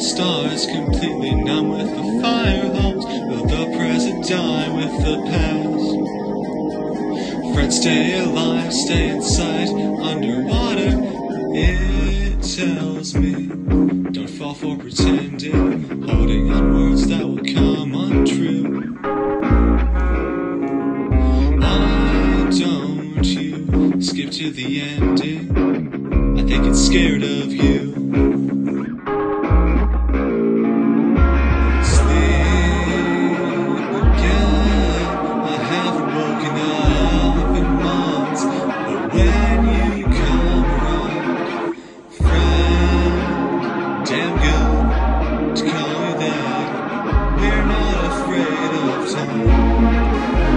stars, completely numb with the fire holes. Will the present die with the past? Fred, stay alive, stay inside, underwater. It tells me, don't fall for pretending, holding on words that will come untrue. Why don't you skip to the ending? I think it's scared of you. Damn good to call you that. We're not afraid of time.